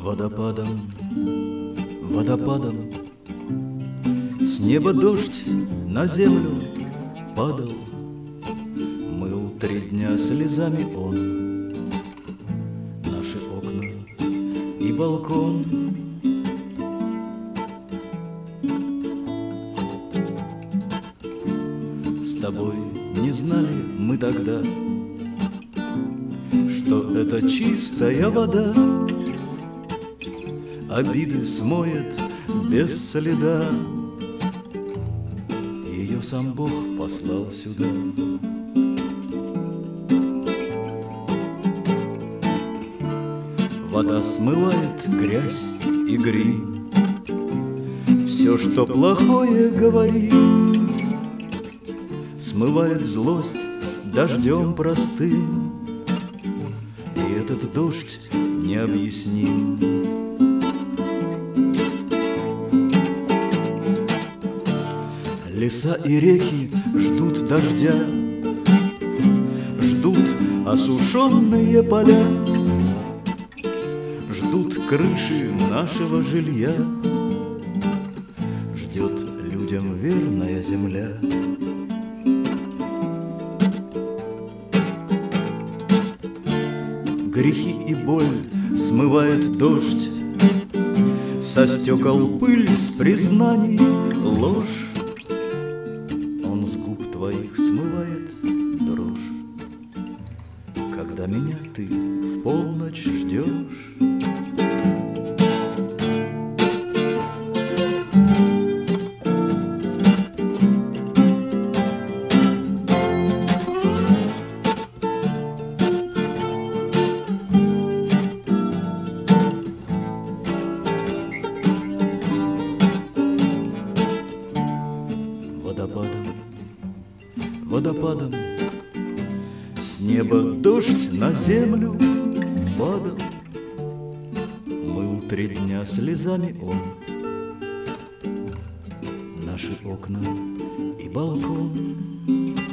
Водопадом, водопадом с неба дождь на землю падал, мыл 3 дня слезами он наши окна и балкон. С тобой не знали мы тогда, что это чистая вода обиды смоет без следа. Ее сам Бог послал сюда. Вода смывает грязь и грим, все, что плохое говори, смывает злость дождем простым, и этот дождь необъясним. Леса и реки ждут дождя, ждут осушенные поля, ждут крыши нашего жилья, ждет людям верная земля. Грехи и боль смывает дождь, со стекол пыль, с признаний ложь. Он с губ твоих смывает дрожь, когда меня ты в полночь ждешь. Водопадом, водопадом с неба дождь на землю падал, мыл 3 дня слезами он наши окна и балкон.